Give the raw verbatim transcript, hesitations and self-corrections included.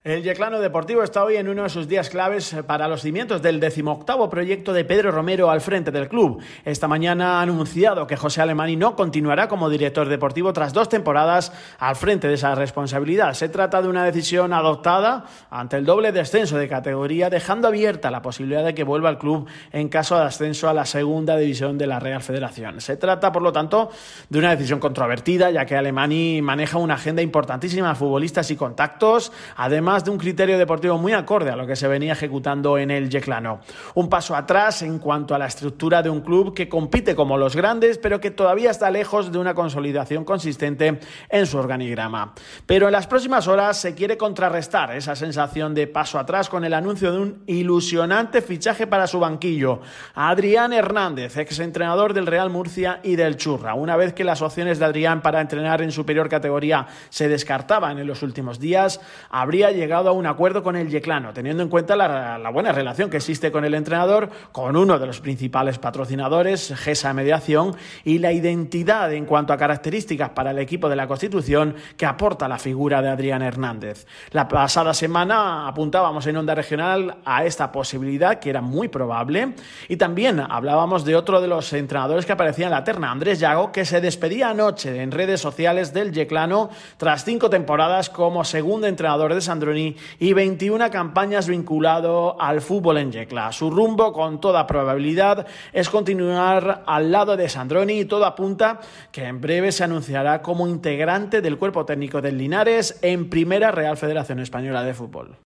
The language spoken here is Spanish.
El Yeclano Deportivo está hoy en uno de sus días claves para los cimientos del decimoctavo proyecto de Pedro Romero al frente del club. Esta mañana ha anunciado que José Alemany no continuará como director deportivo tras dos temporadas al frente de esa responsabilidad. Se trata de una decisión adoptada ante el doble descenso de categoría, dejando abierta la posibilidad de que vuelva al club en caso de ascenso a la segunda división de la Real Federación. Se trata, por lo tanto, de una decisión controvertida, ya que Alemany maneja una agenda importantísima de futbolistas y contactos, además de un criterio deportivo muy acorde a lo que se venía ejecutando en el Yeclano. Un paso atrás en cuanto a la estructura de un club que compite como los grandes, pero que todavía está lejos de una consolidación consistente en su organigrama. Pero en las próximas horas se quiere contrarrestar esa sensación de paso atrás con el anuncio de un ilusionante fichaje para su banquillo, Adrián Hernández, exentrenador del Real Murcia y del Churra. Una vez que las opciones de Adrián para entrenar en superior categoría se descartaban en los últimos días, habría llegado llegado a un acuerdo con el Yeclano, teniendo en cuenta la, la buena relación que existe con el entrenador, con uno de los principales patrocinadores, GESA Mediación, y la identidad en cuanto a características para el equipo de la Constitución que aporta la figura de Adrián Hernández. La pasada semana apuntábamos en Onda Regional a esta posibilidad, que era muy probable, y también hablábamos de otro de los entrenadores que aparecía en la terna, Andrés Llago, que se despedía anoche en redes sociales del Yeclano tras cinco temporadas como segundo entrenador de Sandroni y veintiuna campañas vinculado al fútbol en Yecla. Su rumbo, con toda probabilidad, es continuar al lado de Sandroni, y todo apunta que en breve se anunciará como integrante del cuerpo técnico del Linares en Primera Real Federación Española de Fútbol.